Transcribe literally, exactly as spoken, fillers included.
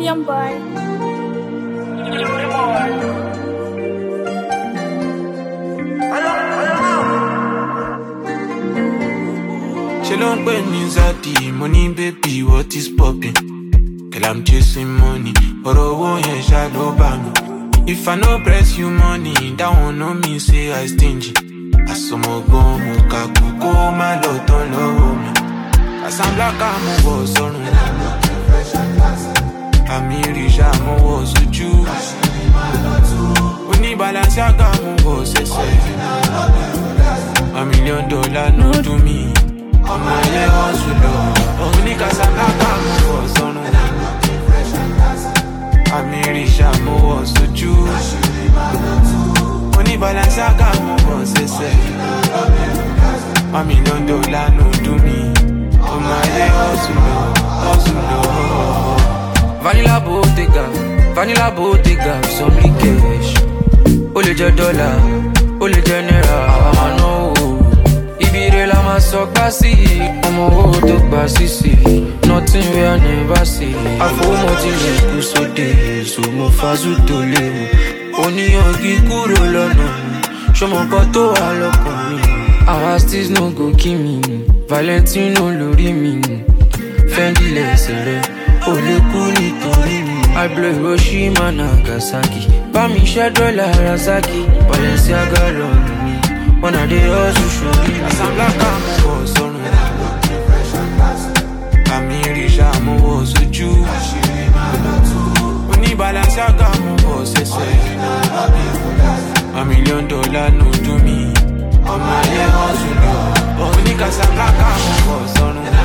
Young boy. She don't pay me Zati, money baby, what is poppin'? Girl, I'm chasing money, but I won't hear shadow bang. If I no press you money, that won't know me say I stingy. I saw my go, muka kuko, my lot on low me. As I'm black, I'm a boss on me. I'm rich, I'm a boss with you. We need balance, I got my boss, a million dollar, no to me. I'm a year hustle, only cause I'm black, I'm a boss on me. I'm rich, I'm a boss with you. Money balance, I got my boss, a million dollar, no to me. I'm a year hustle, hustle. Vanilla Bottega, Vanilla Bottega, some cash. Ole je dollar, ole je naira, I know. Ibire la ma so gba si, omo wo to gba sisi. Nothing we I never see. Afo mo ti le ku so de, so mo fazu to le. Oniyan ki kúrò lọ́nà mi, ṣọmọ kan tó wà lọ́kàn mi. Our steez no go kill me, Valentino lórí mi. Fendi lẹ́sẹ̀ rẹ̀, ó lè kú nítorí mi. I blow Hiroshima, Nagasaki. Bá mi ṣẹ́ dọ́là Razaki, Balenciaga lọ́nà mi. When I dey hustle, show me. As I'm black, I'm a boss on me. I'm rich, I'm a boss with you. We need balance, I got my boss, a million dollar, no to me. I'm a year hustle, only cause I'm black, I'm a boss on me.